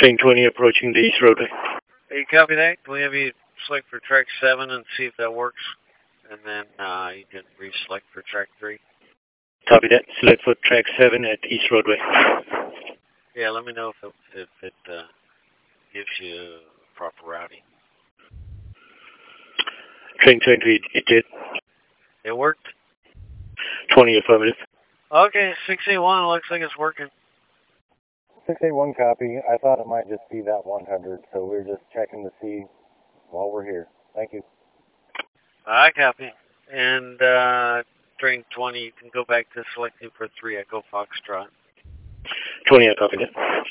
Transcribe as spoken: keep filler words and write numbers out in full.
Train twenty approaching the East Roadway. Hey, copy that. Can we have you select for track seven and see if that works? And then uh, you can reselect for track three. Copy that. Select for track seven at East Roadway. Yeah, let me know if it, if it uh, gives you proper routing. Train twenty, it did. It worked? twenty affirmative. Okay, six eight one, looks like it's working. six eight one copy. I thought it might just be that one hundred, so we're just checking to see while we're here. Thank you. I copy. And uh, train twenty, you can go back to selecting for three Echo Foxtrot. twenty, I copy that.